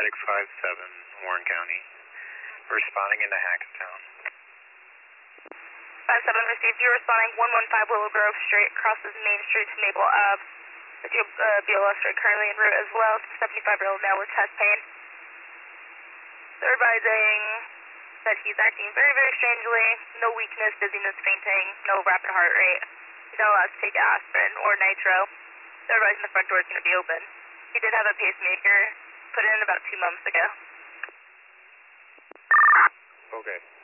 Medic 5-7, Warren County. Responding into Hackstown. 5-7 received. You're responding 115 Willow Grove Street, crosses Main Street to Maple Ave. With your BLS rate currently en route as well. 75-year-old male with chest pain. They're advising that he's acting very, very strangely. No weakness, dizziness, fainting, no rapid heart rate. He's not allowed to take aspirin or nitro. They're advising the front door is going to be open. He did have a pacemaker put in about 2 months ago. Okay.